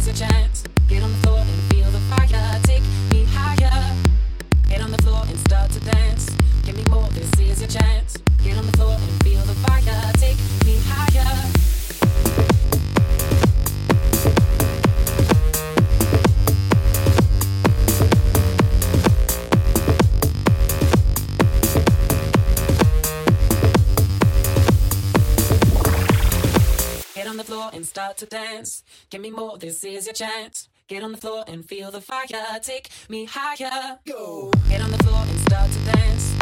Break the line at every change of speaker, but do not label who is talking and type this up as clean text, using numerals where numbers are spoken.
your chance. Get on the floor and feel the fire. Take me higher. Get on the floor and start to dance. Give me more, this is your chance. Get on the floor and feel the fire. Take me higher. Get on the floor and start to dance. Give me more, this is your chance. Get on the floor and feel the fire. Take me higher. Go. Get on the floor and start to dance.